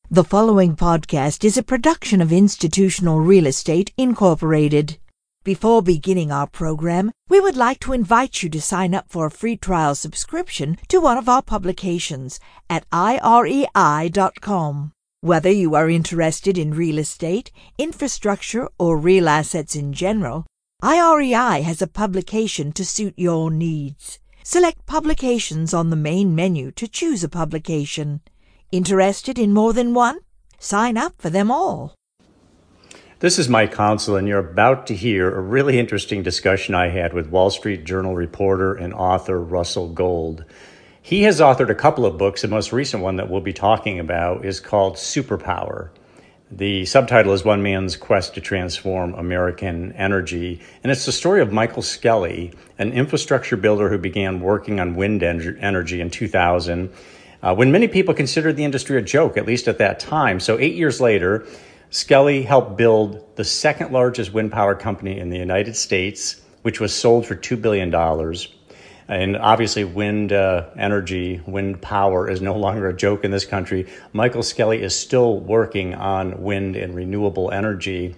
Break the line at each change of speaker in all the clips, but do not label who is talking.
The following podcast is a production of Institutional Real Estate Incorporated. Before beginning our program, we would like to invite you to sign up for a free trial subscription to one of our publications at irei.com. Whether you are interested in real estate, infrastructure, or real assets in general, IREI has a publication to suit your needs. Select Publications on the main menu to choose a publication. Interested in more than one? Sign up for them all.
This is Mike Council, and you're about to hear a really interesting discussion I had with Wall Street Journal reporter and author Russell Gold. He has authored a couple of books. The most recent one that we'll be talking about is called Superpower. The subtitle is One Man's Quest to Transform American Energy, and it's the story of Michael Skelly, an infrastructure builder who began working on wind energy in 2000, when many people considered the industry a joke, at least at that time. So 8 years later, Skelly helped build the second largest wind power company in the United States, which was sold for $2 billion. And obviously wind energy, wind power is no longer a joke in this country. Michael Skelly is still working on wind and renewable energy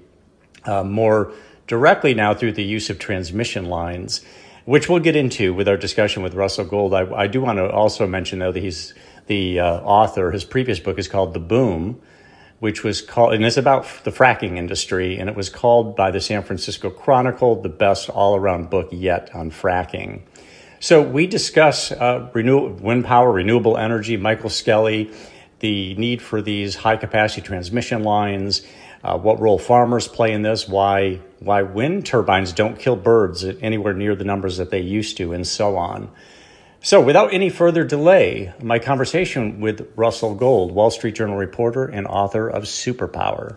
more directly now through the use of transmission lines, which we'll get into with our discussion with Russell Gold. I do want to also mention, though, that he's the author. His previous book is called The Boom, which was called, and it's about the fracking industry, and it was called by the San Francisco Chronicle the best all-around book yet on fracking. So we discuss wind power, renewable energy, Michael Skelly, the need for these high-capacity transmission lines, what role farmers play in this, why wind turbines don't kill birds anywhere near the numbers that they used to, and so on. So without any further delay, my conversation with Russell Gold, Wall Street Journal reporter and author of Superpower.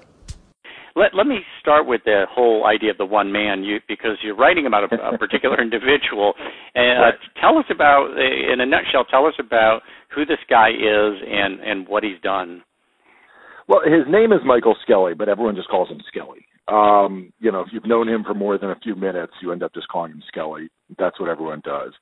Let me start with the whole idea of the one man, because you're writing about a particular individual. And tell us about, in a nutshell, tell us about who this guy is and what he's done.
Well, his name is Michael Skelly, but everyone just calls him Skelly. If you've known him for more than a few minutes, you end up just calling him Skelly. That's what everyone does.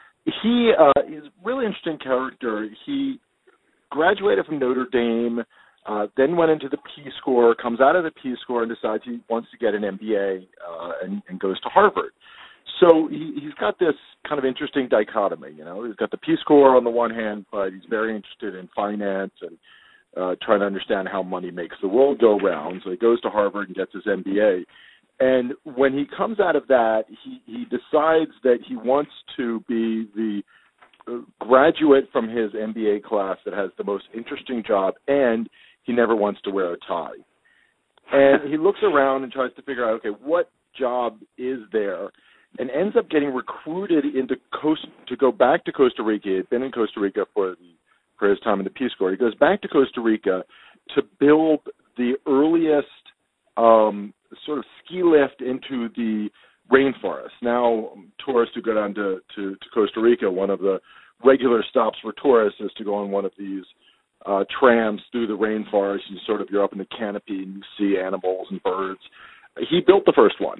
He is a really interesting character. He graduated from Notre Dame, then went into the Peace Corps, comes out of the Peace Corps and decides he wants to get an MBA and goes to Harvard. So he's got this kind of interesting dichotomy. He's got the Peace Corps on the one hand, but he's very interested in finance and trying to understand how money makes the world go round. So he goes to Harvard and gets his MBA. And when he comes out of that, he decides that he wants to be the graduate from his MBA class that has the most interesting job, and he never wants to wear a tie. And he looks around and tries to figure out, okay, what job is there, and ends up getting recruited to go back to Costa Rica. He had been in Costa Rica for his time in the Peace Corps. He goes back to Costa Rica to build the earliest sort of ski lift into the rainforest. Now, tourists who go down to Costa Rica, one of the regular stops for tourists is to go on one of these trams through the rainforest. You're up in the canopy and you see animals and birds. He built the first one.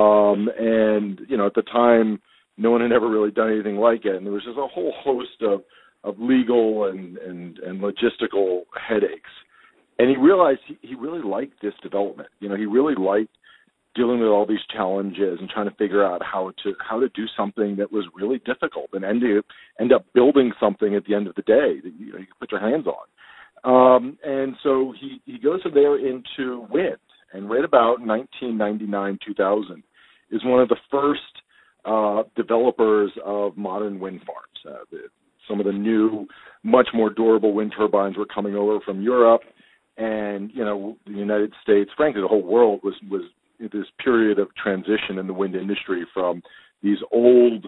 And at the time, no one had ever really done anything like it. And there was just a whole host of legal and logistical headaches. And he realized he really liked this development. He really liked dealing with all these challenges and trying to figure out how to do something that was really difficult and end up building something at the end of the day that you can put your hands on. And so he goes from there into wind. And right about 1999, 2000 is one of the first developers of modern wind farms. Some of the new, much more durable wind turbines were coming over from Europe. And, the United States, frankly, the whole world was in this period of transition in the wind industry from these old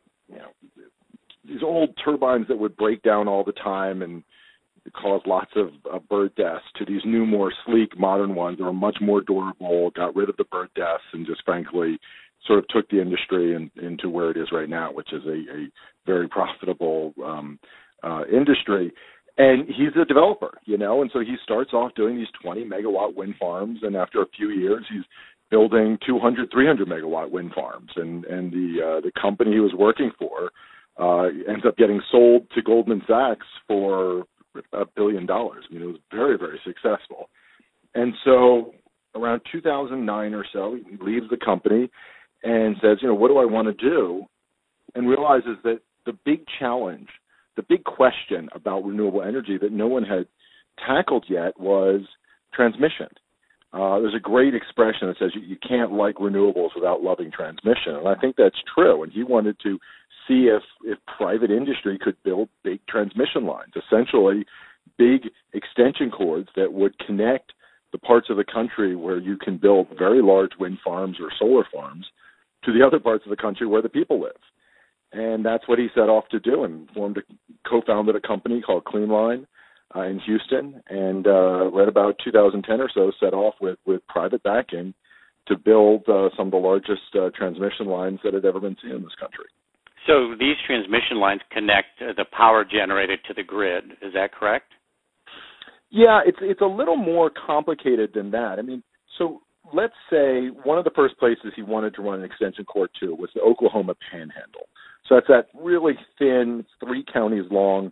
turbines that would break down all the time and cause lots of bird deaths to these new, more sleek, modern ones that were much more durable, got rid of the bird deaths, and just frankly sort of took the industry into where it is right now, which is a very profitable industry. And he's a developer, and so he starts off doing these 20-megawatt wind farms, and after a few years, he's building 200, 300-megawatt wind farms. And the company he was working for ends up getting sold to Goldman Sachs for $1 billion. I mean, it was very, very successful. And so around 2009 or so, he leaves the company and says, what do I want to do? And realizes that the big challenge, the big question about renewable energy that no one had tackled yet was transmission. There's a great expression that says you can't like renewables without loving transmission, and I think that's true. And he wanted to see if private industry could build big transmission lines, essentially big extension cords that would connect the parts of the country where you can build very large wind farms or solar farms to the other parts of the country where the people live. And that's what he set off to do, and co-founded a company called CleanLine in Houston, and right about 2010 or so set off with private backing to build some of the largest transmission lines that had ever been seen in this country.
So these transmission lines connect the power generated to the grid. Is that correct?
Yeah, it's a little more complicated than that. I mean, so let's say one of the first places he wanted to run an extension cord to was the Oklahoma Panhandle. So that's that really thin, 3 counties long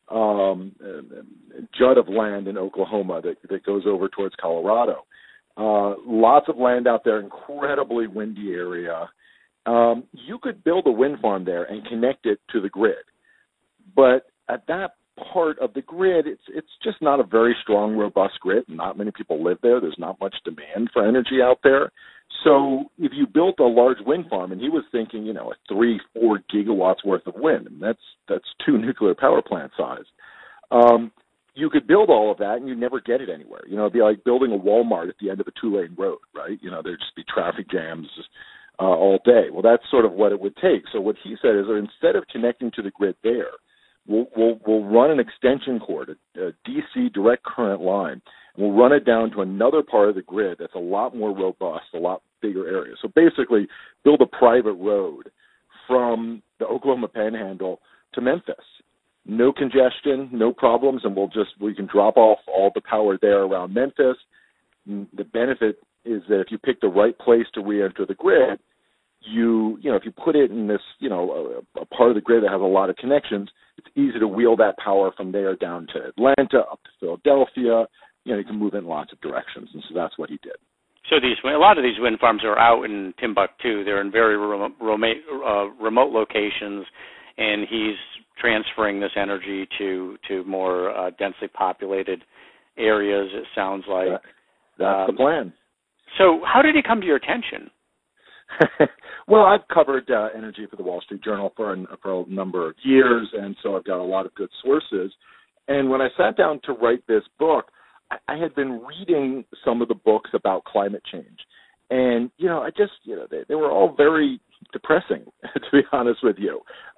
jut of land in Oklahoma that goes over towards Colorado. Lots of land out there, incredibly windy area. You could build a wind farm there and connect it to the grid. But at that part of the grid, it's just not a very strong, robust grid. Not many people live there. There's not much demand for energy out there. So if you built a large wind farm, and he was thinking, 3-4 gigawatts worth of wind, and that's 2 nuclear power plant size. You could build all of that, and you'd never get it anywhere. It'd be like building a Walmart at the end of a 2-lane road, right? There'd just be traffic jams all day. Well, that's sort of what it would take. So what he said is that instead of connecting to the grid there, we'll run an extension cord, a DC direct current line. We'll run it down to another part of the grid that's a lot more robust, a lot bigger area. So basically, build a private road from the Oklahoma Panhandle to Memphis. No congestion, no problems, and we can drop off all the power there around Memphis. The benefit is that if you pick the right place to re-enter the grid, if you put it in this, a part of the grid that has a lot of connections, it's easy to wheel that power from there down to Atlanta, up to Philadelphia. You can move in lots of directions, and so that's what he did.
So a lot of these wind farms are out in Timbuktu. They're in very remote locations, and he's transferring this energy to more densely populated areas, it sounds like.
That's the plan.
So how did he come to your attention?
Well, I've covered energy for the Wall Street Journal for a number of years, and so I've got a lot of good sources. And when I sat down to write this book, I had been reading some of the books about climate change. And, they were all very depressing, to be honest with you.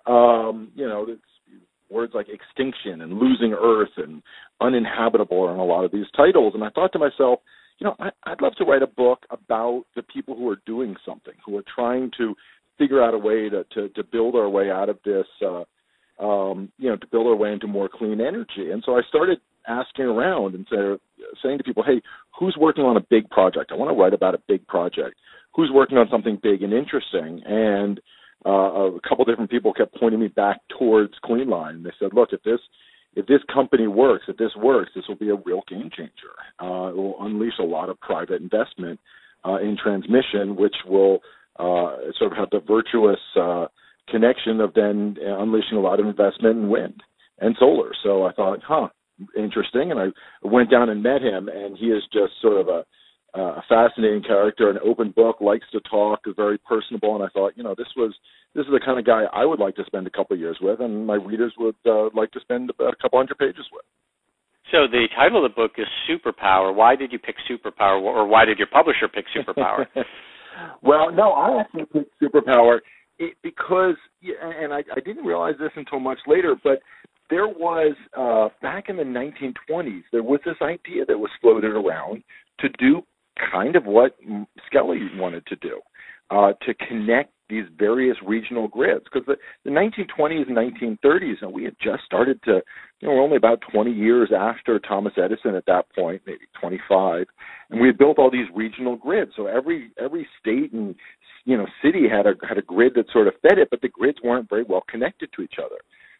Words like extinction and losing Earth and uninhabitable are in a lot of these titles. And I thought to myself, I'd love to write a book about the people who are doing something, who are trying to figure out a way to build our way out of this, to build our way into more clean energy. And so I started asking around and saying to people, hey, who's working on a big project? I want to write about a big project. Who's working on something big and interesting? And a couple different people kept pointing me back towards CleanLine. And they said, look, if this company works, this will be a real game changer. It will unleash a lot of private investment in transmission, which will sort of have the virtuous connection of then unleashing a lot of investment in wind and solar. So I thought, interesting. And I went down and met him, and he is just sort of a fascinating character, an open book, likes to talk, is very personable. And I thought, this is the kind of guy I would like to spend a couple of years with, and my readers would like to spend a couple hundred pages with.
So the title of the book is Superpower. Why did you pick Superpower, or why did your publisher pick Superpower?
Well, no, I actually picked Superpower because, and I didn't realize this until much later, but there was, back in the 1920s, there was this idea that was floated around to do kind of what Skelly wanted to do, to connect these various regional grids. Because the 1920s and 1930s, and we had just started to, we're only about 20 years after Thomas Edison at that point, maybe 25, and we had built all these regional grids. So every state and city had a grid that sort of fed it, but the grids weren't very well connected to each other.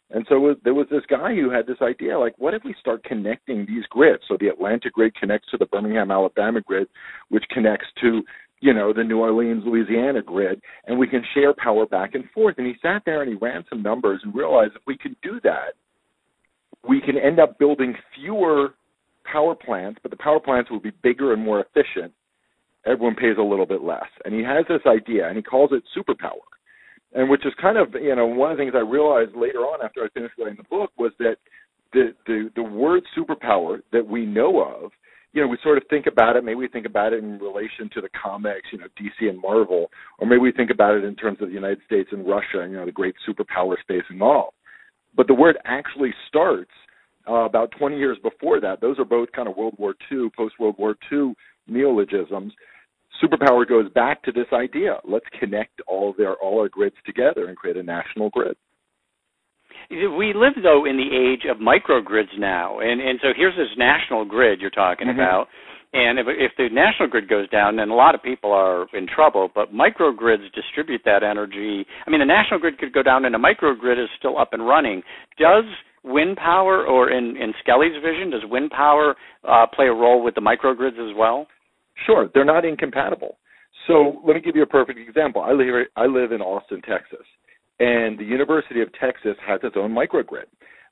And so there was this guy who had this idea, like, what if we start connecting these grids? So the Atlanta grid connects to the Birmingham, Alabama grid, which connects to, the New Orleans, Louisiana grid, and we can share power back and forth. And he sat there and he ran some numbers and realized if we can do that, we can end up building fewer power plants, but the power plants will be bigger and more efficient. Everyone pays a little bit less. And he has this idea, and he calls it superpower. And which is kind of, one of the things I realized later on after I finished writing the book was that the word superpower that we know of, we sort of think about it, maybe we think about it in relation to the comics, DC and Marvel, or maybe we think about it in terms of the United States and Russia, and, the great superpower space and all. But the word actually starts about 20 years before that. Those are both kind of World War II, post-World War II neologisms. Superpower goes back to this idea. Let's connect all our grids together and create a national grid.
We live, though, in the age of microgrids now, and so here's this national grid you're talking about, and if the national grid goes down, then a lot of people are in trouble, but microgrids distribute that energy. I mean, the national grid could go down, and the microgrid is still up and running. Does wind power, or in Skelly's vision, does wind power play a role with the microgrids as well?
Sure, they're not incompatible. So let me give you a perfect example. I live in Austin, Texas. And the University of Texas has its own microgrid.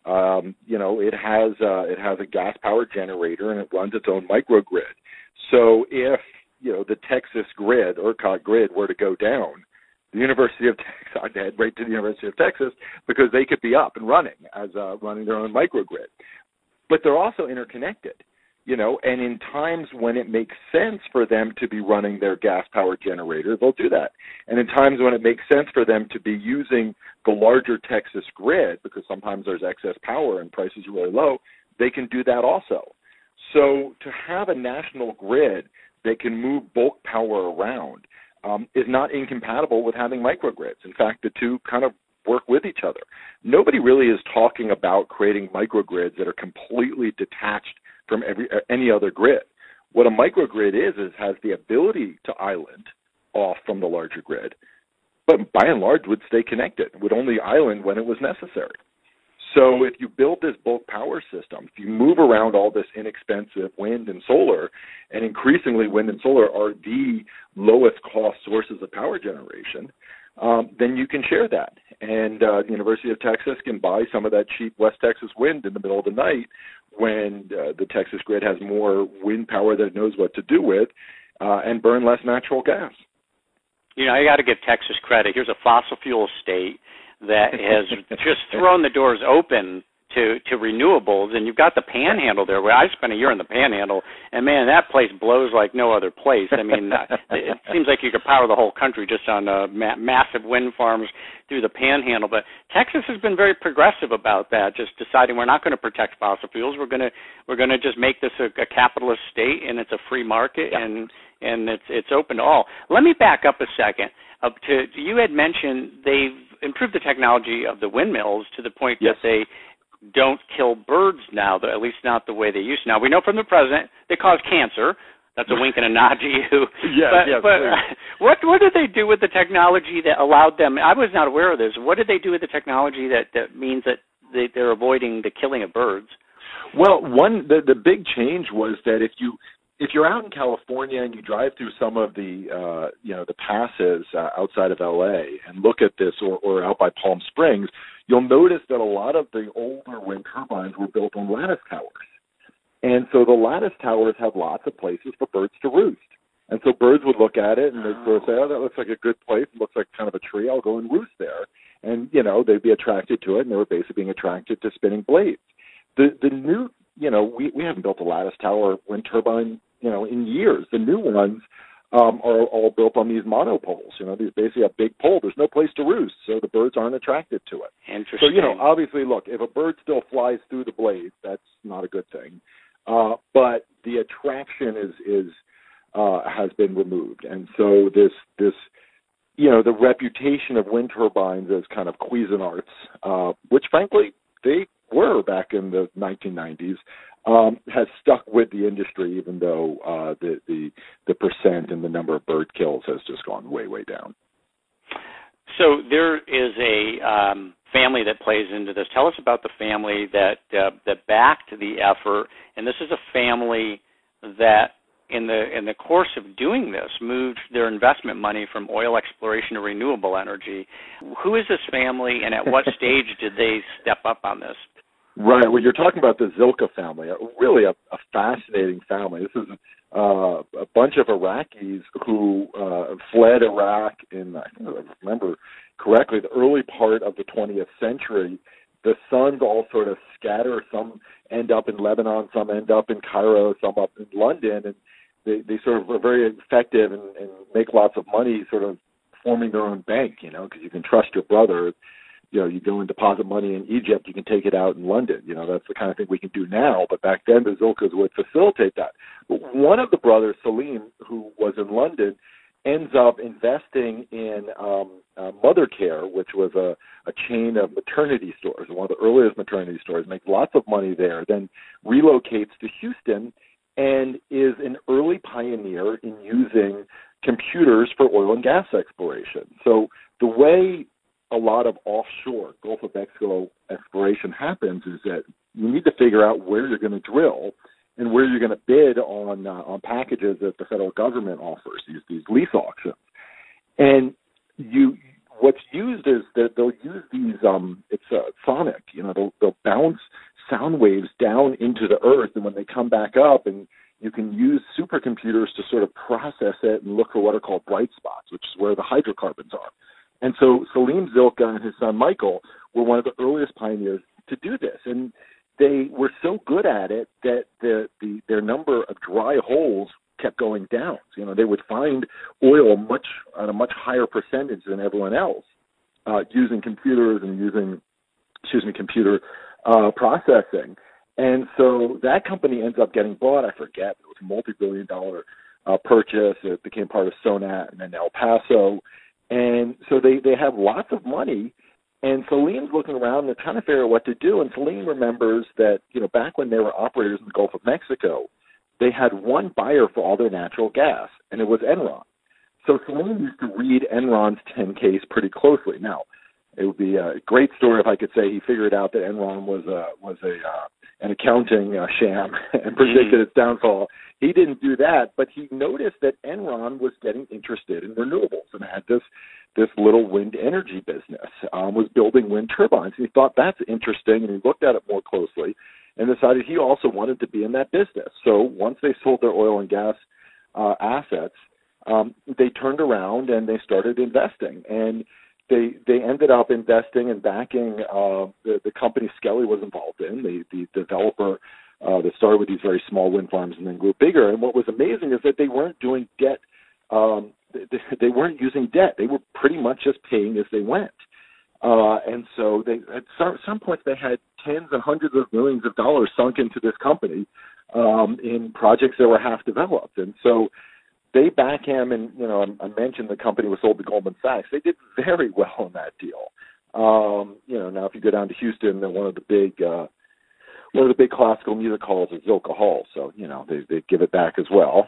It has a gas power generator and it runs its own microgrid. So if the Texas grid, ERCOT grid, were to go down, the University of Texas, I'd head right to the University of Texas because they could be up and running as running their own microgrid. But they're also interconnected. And in times when it makes sense for them to be running their gas power generator, they'll do that. And in times when it makes sense for them to be using the larger Texas grid, because sometimes there's excess power and prices are really low, they can do that also. So to have a national grid that can move bulk power around is not incompatible with having microgrids. In fact, the two kind of work with each other. Nobody really is talking about creating microgrids that are completely detached from any other grid. What a microgrid is has the ability to island off from the larger grid, but by and large would stay connected, would only island when it was necessary. So if you build this bulk power system, if you move around all this inexpensive wind and solar, and increasingly wind and solar are the lowest cost sources of power generation, then you can share that. And the University of Texas can buy some of that cheap West Texas wind in the middle of the night when the Texas grid has more wind power that it knows what to do with, and burn less natural gas.
I got to give Texas credit. Here's a fossil fuel state that has just thrown the doors open to renewables, and you've got the Panhandle there. Where I spent a year in the Panhandle, and man, that place blows like no other place. I mean, it seems like you could power the whole country just on massive wind farms through the Panhandle. But Texas has been very progressive about that, just deciding we're not going to protect fossil fuels. We're going to just make this a capitalist state, and it's a free market, and it's open to all. Let me back up a second. You had mentioned they've improved the technology of the windmills to the point that they don't kill birds now, at least not the way they used to. Now, we know from the president they cause cancer. That's a wink and a nod to you. But what did they do with the technology that allowed them? I was not aware of this. What did they do with the technology that means that they're avoiding the killing of birds?
Well, the big change was that if you're out in California and you drive through some of the the passes outside of LA and look at this, or out by Palm Springs, you'll notice that a lot of the older wind turbines were built on lattice towers. And so the lattice towers have lots of places for birds to roost. And so birds would look at it and they'd sort of say, oh, that looks like a good place. It looks like kind of a tree. I'll go and roost there. And, they'd be attracted to it, and they were basically being attracted to spinning blades. The new, we haven't built a lattice tower wind turbine, in years. The new ones are all built on these monopoles. These basically a big pole. There's no place to roost, so the birds aren't attracted to it.
Interesting.
So, obviously, look, if a bird still flies through the blades, that's not a good thing. But the attraction has been removed, and so this the reputation of wind turbines as kind of Cuisinarts, which frankly they were back in the 1990s, has stuck with the industry, even though the percent and the number of bird kills has just gone way, way down.
So there is a family that plays into this. Tell us about the family that backed the effort, and this is a family that in the course of doing this moved their investment money from oil exploration to renewable energy. Who is this family, and at what stage did they step up on this?
Right. Well, you're talking about the Zilka family, really a fascinating family. This is a bunch of Iraqis who fled Iraq in, I think I remember correctly, the early part of the 20th century. The sons all sort of scatter. Some end up in Lebanon, some end up in Cairo, some up in London, and they sort of are very effective and make lots of money sort of forming their own bank, because you can trust your brother. You go and deposit money in Egypt, you can take it out in London. That's the kind of thing we can do now, but back then the Zilkas would facilitate that. But one of the brothers, Salim, who was in London, ends up investing in Mother Care, which was a chain of maternity stores, one of the earliest maternity stores, makes lots of money there, then relocates to Houston and is an early pioneer in using computers for oil and gas exploration. So the way a lot of offshore Gulf of Mexico exploration happens is that you need to figure out where you're going to drill and where you're going to bid on packages that the federal government offers, these lease auctions. And what's used is that they'll use these, it's sonic, they'll bounce sound waves down into the earth, and when they come back up, and you can use supercomputers to sort of process it and look for what are called bright spots, which is where the hydrocarbons are. And so Salim Zilka and his son Michael were one of the earliest pioneers to do this. And they were so good at it that their number of dry holes kept going down. They would find oil at a much higher percentage than everyone else using computers and using, computer processing. And so that company ends up getting bought. I forget. It was a multi-billion-dollar purchase. It became part of Sonat and then El Paso. And so they have lots of money, and Salim's looking around and trying to figure out what to do. And Salim remembers that, back when they were operators in the Gulf of Mexico, they had one buyer for all their natural gas, and it was Enron. So Salim used to read Enron's 10 case pretty closely. Now, it would be a great story if I could say he figured out that Enron was an accounting sham and predicted its downfall. He didn't do that, but he noticed that Enron was getting interested in renewables and had this little wind energy business, was building wind turbines. And he thought that's interesting, and he looked at it more closely and decided he also wanted to be in that business. So once they sold their oil and gas assets, they turned around and they started investing. And they ended up investing and backing the company Skelly was involved in, the developer that started with these very small wind farms and then grew bigger. And what was amazing is that they weren't doing debt. They weren't using debt. They were pretty much just paying as they went. And so at some points they had tens and hundreds of millions of dollars sunk into this company in projects that were half developed. And so they back him, and I mentioned the company was sold to Goldman Sachs. They did very well in that deal. Now if you go down to Houston, then one of the big classical music halls is Zilka Hall, so they give it back as well.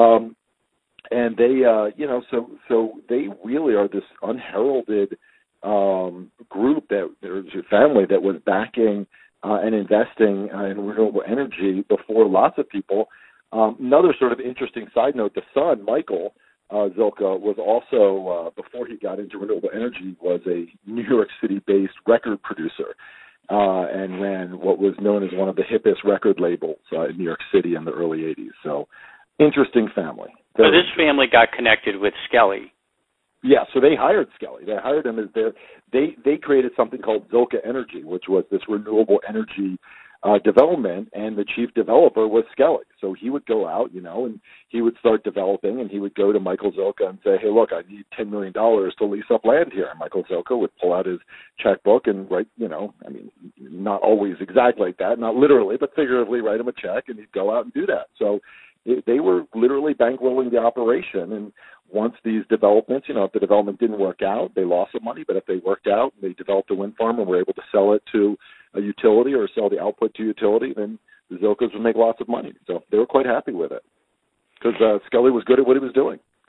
And they, so they really are this unheralded group that there's a family that was backing and investing in renewable energy before lots of people. Another sort of interesting side note, the son, Michael Zilka, was also, before he got into renewable energy, was a New York City-based record producer and ran what was known as one of the hippest record labels in New York City in the early 80s. So, interesting family.
So this family got connected with Skelly.
Yeah, so they hired Skelly. They hired him as they created something called Zilka Energy, which was this renewable energy development, and the chief developer was Skelly. So he would go out, and he would start developing, and he would go to Michael Zilka and say, hey, look, I need $10 million to lease up land here. And Michael Zilka would pull out his checkbook and write, not always exactly like that, not literally, but figuratively write him a check, and he'd go out and do that. So they were literally bankrolling the operation. And once these developments, if the development didn't work out, they lost some money. But if they worked out, they developed a wind farm and were able to sell it to a utility or sell the output to utility, then the Zilkas would make lots of money. So they were quite happy with it because Skelly was good at what he was doing.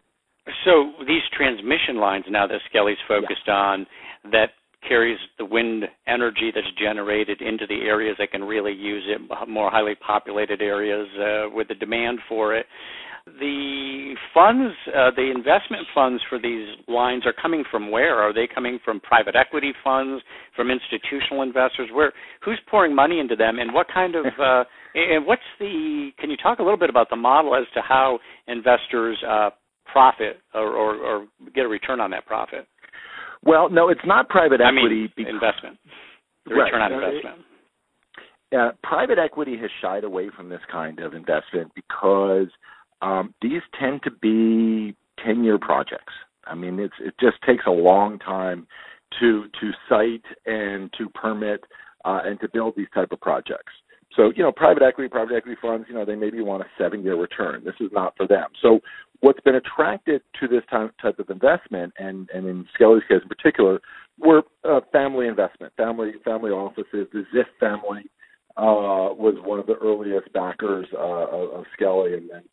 So these transmission lines now that Skelly's focused on, that carries the wind energy that's generated into the areas that can really use it, more highly populated areas with the demand for it. The funds, the investment funds for these lines are coming from where? Are they coming from private equity funds, from institutional investors? Who's pouring money into them, and what kind of and what's the? Can you talk a little bit about the model as to how investors profit or get a return on that profit?
Well, no, it's not private equity.
Investment. The return on investment.
Private equity has shied away from this kind of investment because these tend to be 10-year projects. I mean, it just takes a long time to site and to permit and to build these type of projects. So, private equity funds, they maybe want a 7-year return. This is not for them. So what's been attracted to this type of investment, and in Skelly's case in particular, were family investment, family offices. The Ziff family was one of the earliest backers of Skelly, and then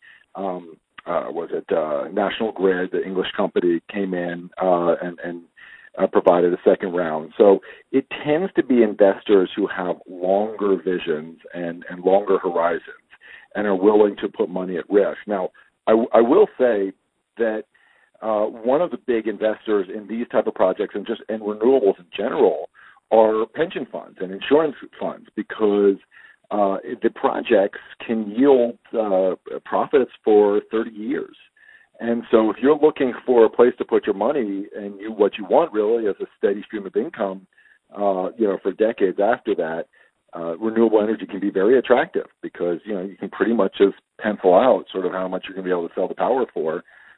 National Grid, the English company, came in and provided a second round. So it tends to be investors who have longer visions and longer horizons and are willing to put money at risk. Now, I will say that one of the big investors in these type of projects and renewables in general are pension funds and insurance funds, because the projects can yield profits for 30 years. And so if you're looking for a place to put your money, and what you want really is a steady stream of income, for decades after that, renewable energy can be very attractive, because, you can pretty much just pencil out sort of how much you're going to be able to sell the power for.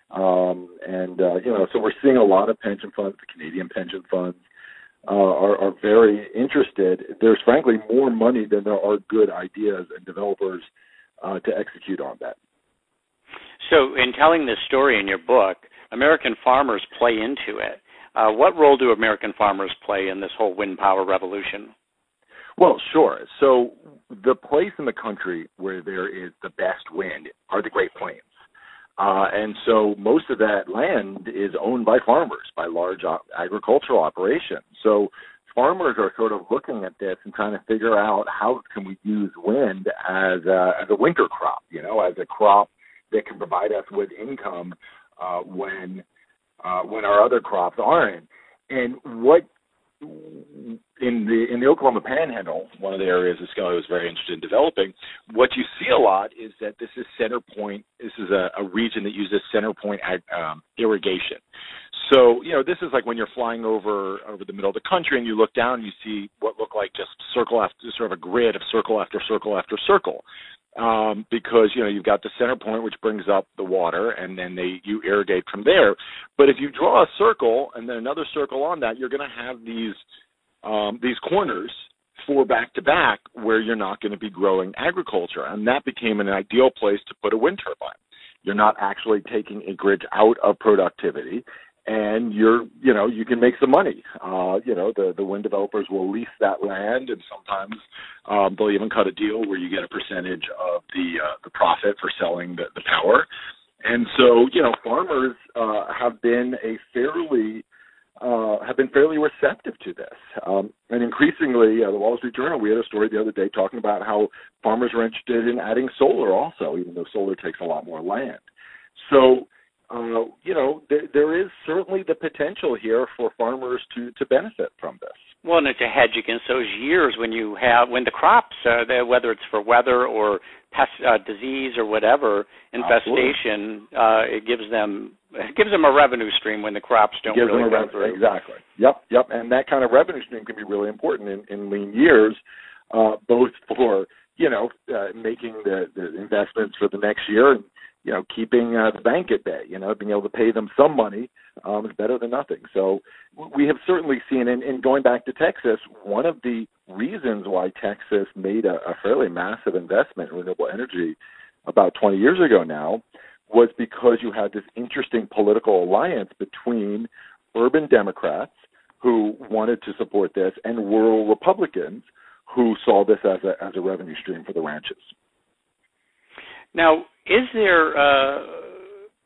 So we're seeing a lot of pension funds, the Canadian pension funds, are very interested. There's frankly more money than there are good ideas and developers to execute on that.
So in telling this story in your book, American farmers play into it. What role do American farmers play in this whole wind power revolution?
Well, sure. So the place in the country where there is the best wind are the Great Plains. And so most of that land is owned by farmers, by large agricultural operations. So farmers are sort of looking at this and trying to figure out how can we use wind as a winter crop, as a crop that can provide us with income when our other crops aren't. And what in the Oklahoma Panhandle, one of the areas that Skelly was very interested in developing, what you see a lot is that this is center point. This is a region that uses center point irrigation. So, this is like when you're flying over the middle of the country and you look down and you see what look like just circle after sort of a grid of circle after circle after circle. Because, you've got the center point, which brings up the water, and then you irrigate from there. But if you draw a circle and then another circle on that, you're going to have these corners 4 back to back where you're not going to be growing agriculture. And that became an ideal place to put a wind turbine. You're not actually taking acreage out of productivity, and you can make some money. The wind developers will lease that land, and sometimes they'll even cut a deal where you get a percentage of the profit for selling the power. And so, farmers have been fairly receptive to this. And increasingly, the Wall Street Journal, we had a story the other day talking about how farmers are interested in adding solar also, even though solar takes a lot more land. So, there is certainly the potential here for farmers to benefit from this.
Well, and it's a hedge against those years when the crops, whether it's for weather or pest disease or whatever infestation, it gives them a revenue stream when the crops don't really come through.
Exactly. Yep. And that kind of revenue stream can be really important in lean years, both for making the investments for the next year and keeping the bank at bay. Being able to pay them some money is better than nothing. So we have certainly seen, and going back to Texas, one of the reasons why Texas made a fairly massive investment in renewable energy about 20 years ago now was because you had this interesting political alliance between urban Democrats who wanted to support this and rural Republicans who saw this as a revenue stream for the ranches.
Now, is there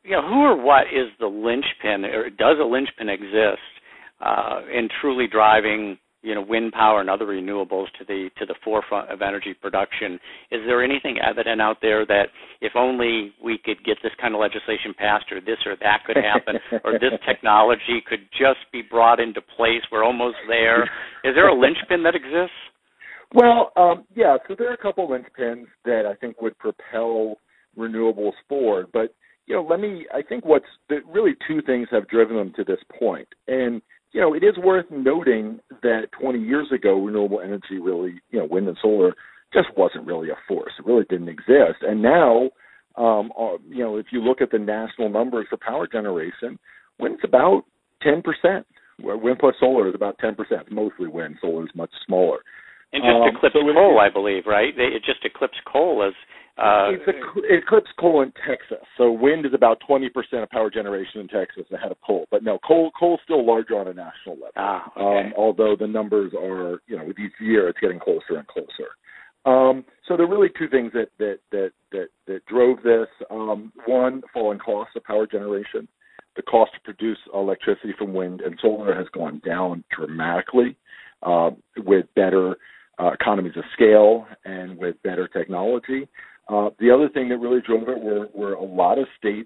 who or what is the linchpin, or does a linchpin exist in truly driving, wind power and other renewables to the forefront of energy production? Is there anything evident out there that if only we could get this kind of legislation passed, or this or that could happen, or this technology could just be brought into place, we're almost there? Is there a linchpin that exists?
Well, yeah, so there are a couple linchpins that I think would propel renewables forward, but I think really two things have driven them to this point. And, it is worth noting that 20 years ago, renewable energy really, wind and solar just wasn't really a force. It really didn't exist. And now, if you look at the national numbers for power generation, wind's about 10%. Wind plus solar is about 10%. Mostly wind. Solar is much smaller.
And just eclipsed coal, I believe, right? It just eclipsed coal as...
It eclipsed coal in Texas. So wind is about 20% of power generation in Texas ahead of coal. But no, coal's still larger on a national level.
Okay.
Although the numbers are, with each year it's getting closer and closer. So there are really two things that drove this. One, falling costs of power generation. The cost to produce electricity from wind and solar has gone down dramatically with better economies of scale and with better technology. The other thing that really drove it were a lot of states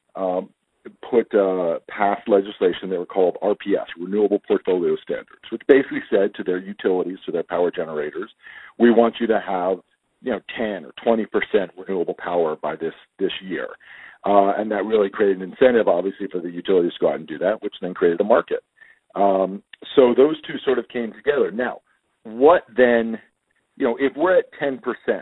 passed legislation that were called RPS, Renewable Portfolio Standards, which basically said to their utilities, to their power generators, we want you to have 10 or 20% renewable power by this year. And that really created an incentive, obviously, for the utilities to go out and do that, which then created a market. So those two sort of came together. Now, what then, if we're at 10%,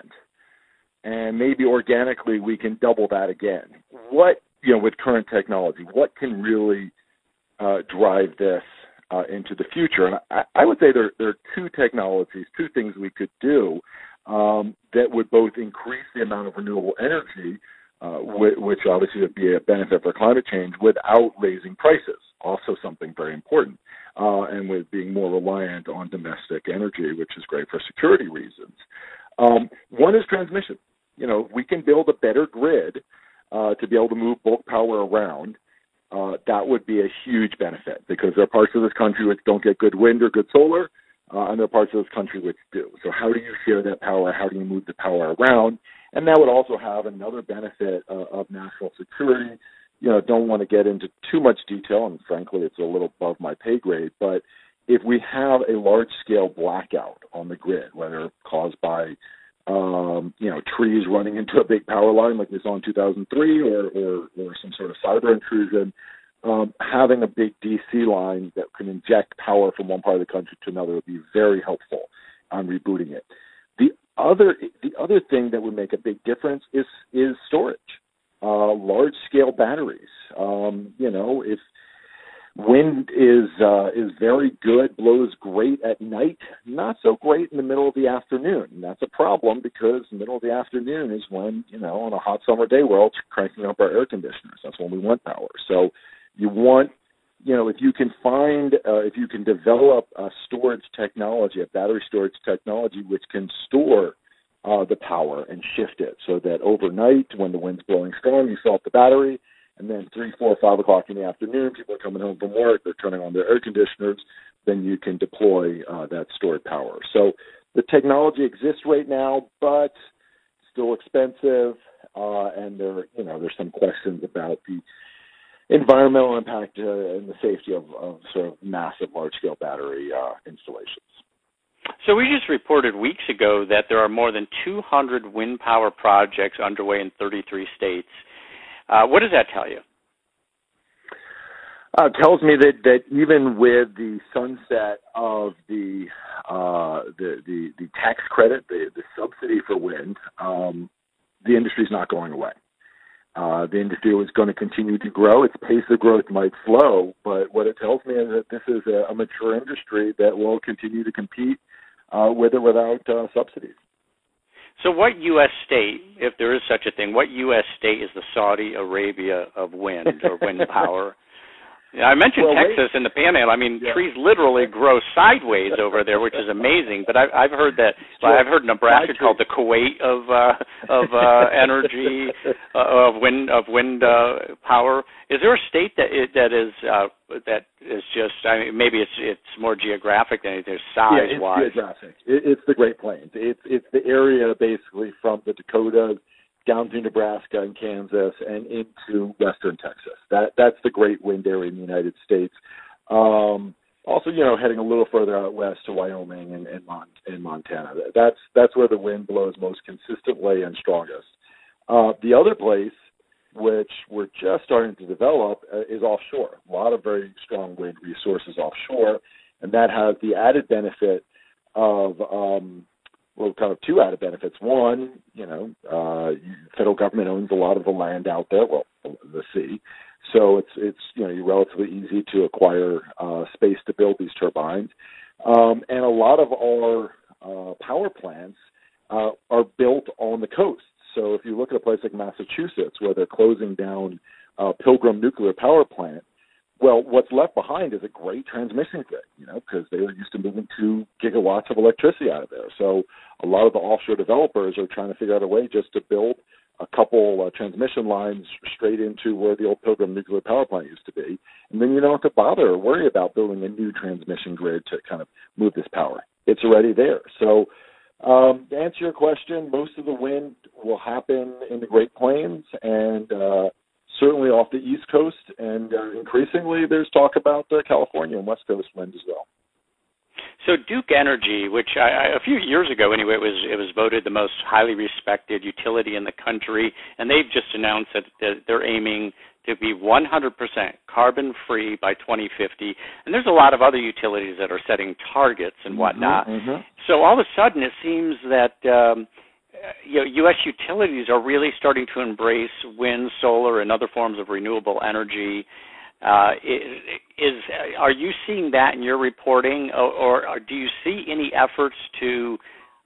and maybe organically we can double that again, what, with current technology, what can really drive this into the future? And I would say there are two technologies, two things we could do that would both increase the amount of renewable energy, which obviously would be a benefit for climate change, without raising prices, also something very important, and with being more reliant on domestic energy, which is great for security reasons. One is transmission. We can build a better grid to be able to move bulk power around. That would be a huge benefit, because there are parts of this country which don't get good wind or good solar, and there are parts of this country which do. So how do you share that power? How do you move the power around? And that would also have another benefit of national security. Don't want to get into too much detail, and frankly, it's a little above my pay grade, but if we have a large-scale blackout on the grid, whether caused by trees running into a big power line like we saw in 2003 or some sort of cyber intrusion, having a big DC line that can inject power from one part of the country to another would be very helpful on rebooting it. The other thing that would make a big difference is storage, large-scale batteries. If wind is very good, blows great at night, not so great in the middle of the afternoon. And that's a problem, because the middle of the afternoon is when, on a hot summer day, we're all cranking up our air conditioners. That's when we want power. So you want, if you can develop a storage technology, a battery storage technology, which can store the power and shift it so that overnight, when the wind's blowing strong, you fill up the battery, and then 3, 4, 5 o'clock in the afternoon, people are coming home from work, they're turning on their air conditioners, then you can deploy that stored power. So the technology exists right now, but still expensive, and there's some questions about the environmental impact and the safety of sort of massive, large-scale battery installations.
So we just reported weeks ago that there are more than 200 wind power projects underway in 33 states. What does that tell you?
It tells me that even with the sunset of the tax credit, the subsidy for wind, the industry is not going away. The industry is going to continue to grow. Its pace of growth might slow, but what it tells me is that this is a mature industry that will continue to compete with or without subsidies.
So what U.S. state, if there is such a thing, what U.S. state is the Saudi Arabia of wind or wind power? Yeah, I mentioned Texas and the Panhandle. I mean, trees literally grow sideways over there, which is amazing. But I've heard that. I've heard Nebraska called the Kuwait of energy, of wind power. Is there a state that is just? I mean, maybe it's more geographic than anything, size-wise.
Yeah, it's geographic. It's the Great Plains. It's the area basically from the Dakotas down through Nebraska and Kansas and into western Texas. That's the great wind area in the United States. Also, heading a little further out west to Wyoming and Montana. That's where the wind blows most consistently and strongest. The other place, which we're just starting to develop, is offshore. A lot of very strong wind resources offshore, and that has the added benefit of kind of two added benefits. One, federal government owns a lot of the land out there, the sea. So it's you're relatively easy to acquire space to build these turbines. And a lot of our power plants are built on the coast. So if you look at a place like Massachusetts, where they're closing down Pilgrim Nuclear Power Plant, well, what's left behind is a great transmission grid, because they were used to moving 2 gigawatts of electricity out of there. So a lot of the offshore developers are trying to figure out a way just to build a couple transmission lines straight into where the old Pilgrim Nuclear Power Plant used to be. And then you don't have to bother or worry about building a new transmission grid to kind of move this power. It's already there. So to answer your question, most of the wind will happen in the Great Plains and certainly off the East Coast, and increasingly there's talk about California and West Coast wind as well.
So Duke Energy, which a few years ago anyway, it was voted the most highly respected utility in the country, and they've just announced that they're aiming to be 100% carbon-free by 2050. And there's a lot of other utilities that are setting targets and whatnot. Mm-hmm. So all of a sudden it seems that U.S. utilities are really starting to embrace wind, solar, and other forms of renewable energy. Are you seeing that in your reporting, or do you see any efforts to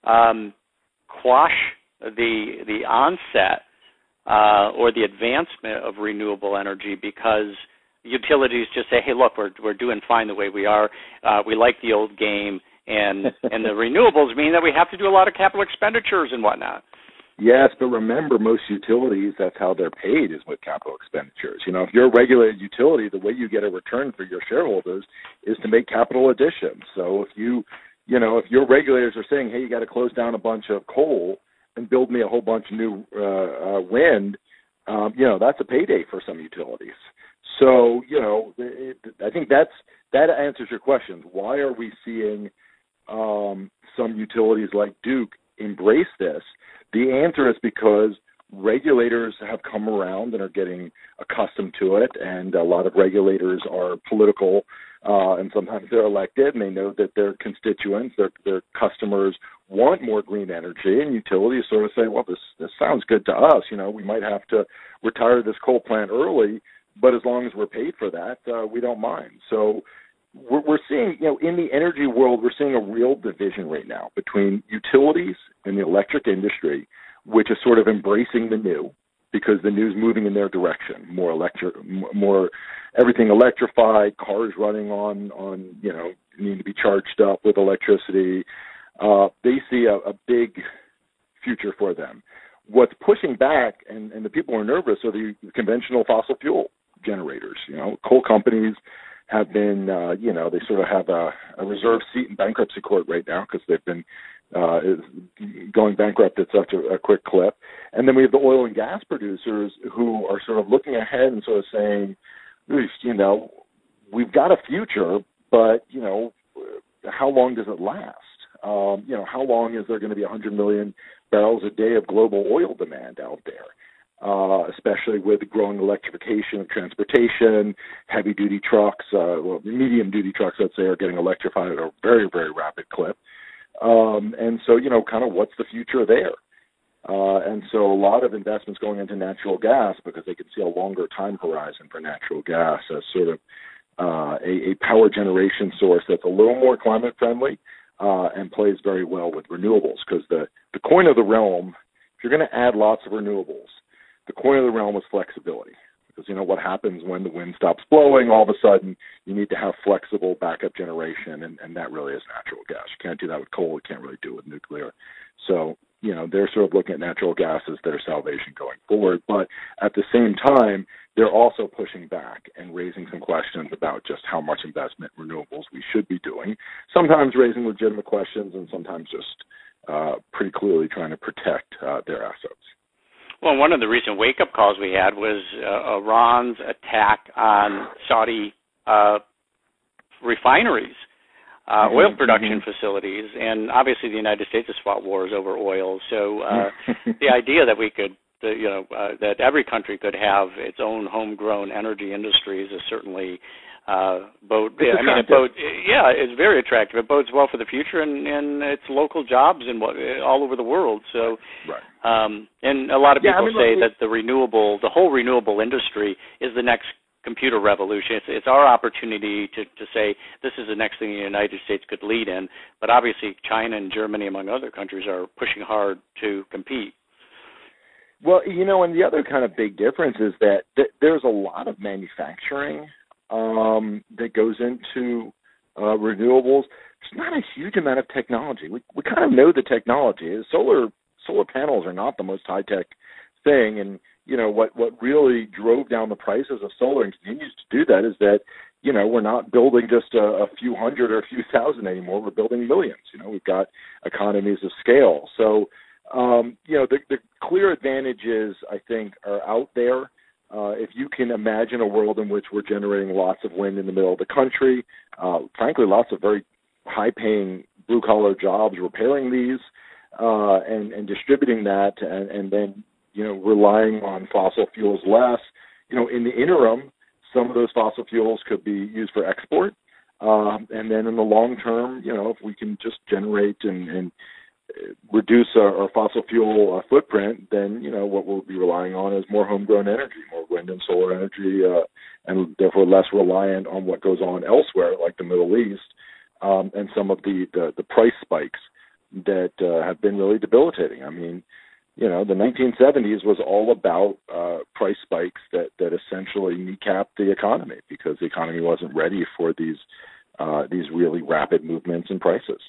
quash the onset or the advancement of renewable energy because utilities just say, hey, look, we're doing fine the way we are. We like the old game. And the renewables mean that we have to do a lot of capital expenditures and whatnot.
Yes, but remember, most utilities, that's how they're paid, is with capital expenditures. If you're a regulated utility, the way you get a return for your shareholders is to make capital additions. So if if your regulators are saying, hey, you got to close down a bunch of coal and build me a whole bunch of new wind, that's a payday for some utilities. So, I think that answers your question. Why are we seeing some utilities like Duke embrace this? The answer is because regulators have come around and are getting accustomed to it, and a lot of regulators are political, and sometimes they're elected, and they know that their constituents, their customers want more green energy, and utilities sort of say, well, this sounds good to us. We might have to retire this coal plant early, but as long as we're paid for that, we don't mind. So we're seeing, in the energy world, we're seeing a real division right now between utilities and the electric industry, which is sort of embracing the new because the new is moving in their direction. More everything electrified, cars running on need to be charged up with electricity. They see a big future for them. What's pushing back, and the people who are nervous, are the conventional fossil fuel generators. Coal companies have been, they sort of have a reserve seat in bankruptcy court right now because they've been going bankrupt at such a quick clip. And then we have the oil and gas producers who are sort of looking ahead and sort of saying, we've got a future, but, how long does it last? How long is there going to be 100 million barrels a day of global oil demand out there? Especially with growing electrification of transportation, heavy-duty trucks, medium-duty trucks, let's say, are getting electrified at a very, very rapid clip. And so, kind of what's the future there? And so a lot of investments going into natural gas because they can see a longer time horizon for natural gas as sort of a power generation source that's a little more climate-friendly and plays very well with renewables because the coin of the realm, if you're going to add lots of renewables, the coin of the realm is flexibility. Because, what happens when the wind stops blowing, all of a sudden you need to have flexible backup generation, and that really is natural gas. You can't do that with coal. You can't really do it with nuclear. So, they're sort of looking at natural gas as their salvation going forward. But at the same time, they're also pushing back and raising some questions about just how much investment in renewables we should be doing, sometimes raising legitimate questions and sometimes just pretty clearly trying to protect their assets.
Well, one of the recent wake-up calls we had was Iran's attack on Saudi refineries, oil production facilities, and obviously the United States has fought wars over oil. So the idea that we could, that every country could have its own homegrown energy industries is certainly it's very attractive. It bodes well for the future and it's local jobs and all over the world. So, and a lot of people say that the whole renewable industry is the next computer revolution. It's our opportunity to say this is the next thing the United States could lead in. But obviously, China and Germany, among other countries, are pushing hard to compete.
Well, and the other kind of big difference is that there's a lot of manufacturing that goes into renewables. There's not a huge amount of technology. We kind of know the technology. Solar panels are not the most high-tech thing, and what really drove down the prices of solar and continues to do that is that we're not building just a few hundred or a few thousand anymore. We're building millions. We've got economies of scale. So the clear advantages, I think, are out there. If you can imagine a world in which we're generating lots of wind in the middle of the country, frankly, lots of very high-paying blue-collar jobs repairing these and distributing that, and then relying on fossil fuels less. In the interim, some of those fossil fuels could be used for export, and then in the long term, if we can just generate and reduce our fossil fuel footprint, then what we'll be relying on is more homegrown energy, more wind and solar energy, and therefore less reliant on what goes on elsewhere, like the Middle East, and some of the price spikes that have been really debilitating. I mean, the 1970s was all about price spikes that essentially kneecapped the economy because the economy wasn't ready for these really rapid movements in prices.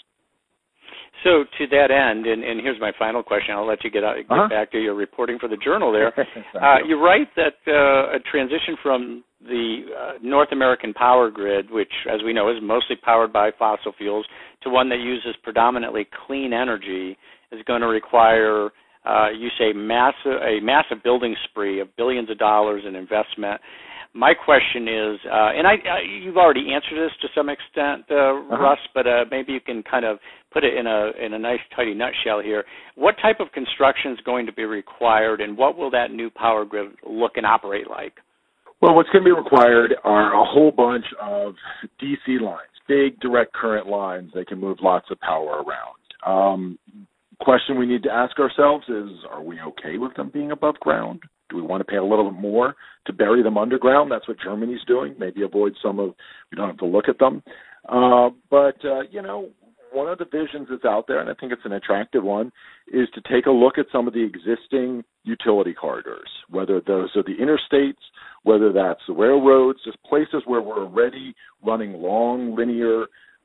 So to that end, and here's my final question. I'll let you get back to your reporting for the Journal there. You write that a transition from the North American power grid, which, as we know, is mostly powered by fossil fuels, to one that uses predominantly clean energy is going to require, you say, a massive building spree of billions of dollars in investment. My question is, and you've already answered this to some extent, Russ, but maybe you can kind of put it in a nice, tidy nutshell here. What type of construction is going to be required, and what will that new power grid look and operate like?
Well, what's going to be required are a whole bunch of DC lines, big direct current lines that can move lots of power around. Question we need to ask ourselves is, are we okay with them being above ground? Do we want to pay a little bit more to bury them underground? That's what Germany's doing. Maybe avoid we don't have to look at them. But one of the visions that's out there, and I think it's an attractive one, is to take a look at some of the existing utility corridors, whether those are the interstates, whether that's the railroads, just places where we're already running long, linear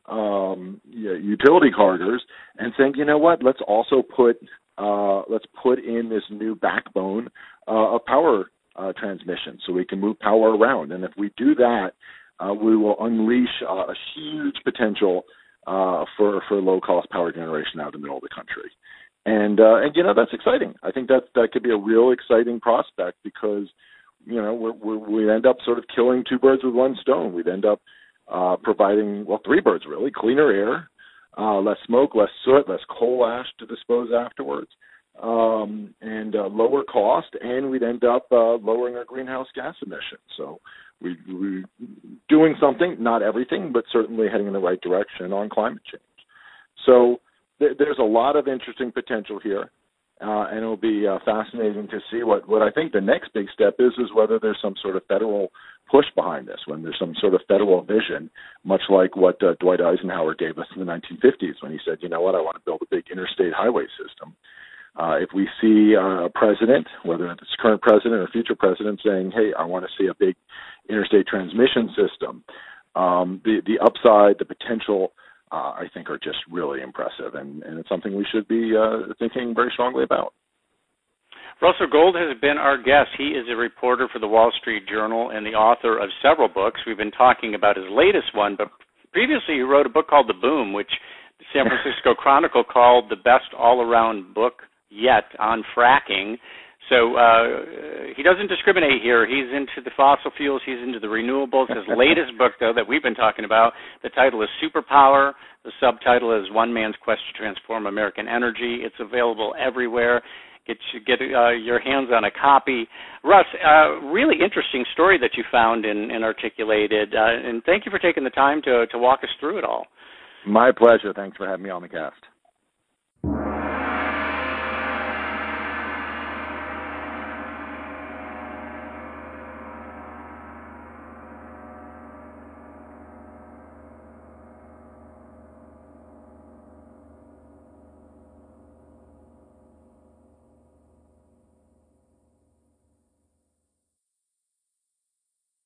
utility corridors, and saying, let's also put in this new backbone of power transmission so we can move power around. And if we do that, we will unleash a huge potential for low-cost power generation out of the middle of the country. And that's exciting. I think that could be a real exciting prospect because, we end up sort of killing two birds with one stone. We'd end up providing, three birds really: cleaner air, less smoke, less soot, less coal ash to dispose afterwards, and lower cost, and we'd end up lowering our greenhouse gas emissions. So we're doing something, not everything, but certainly heading in the right direction on climate change. So there's a lot of interesting potential here, and it'll be fascinating to see what I think the next big step is whether there's some sort of federal push behind this, when there's some sort of federal vision, much like what Dwight Eisenhower gave us in the 1950s when he said, I want to build a big interstate highway system. If we see a president, whether it's current president or future president, saying, hey, I want to see a big interstate transmission system, the upside, the potential, I think are just really impressive. And it's something we should be thinking very strongly about.
Russell Gold has been our guest. He is a reporter for the Wall Street Journal and the author of several books. We've been talking about his latest one, but previously he wrote a book called The Boom, which the San Francisco Chronicle called the best all-around book yet on fracking. So he doesn't discriminate here. He's into the fossil fuels. He's into the renewables. His latest book, though, that we've been talking about, the title is Superpower. The subtitle is One Man's Quest to Transform American Energy. It's available everywhere. Get your hands on a copy. Russ, really interesting story that you found and articulated, and thank you for taking the time to walk us through it all.
My pleasure. Thanks for having me on the cast.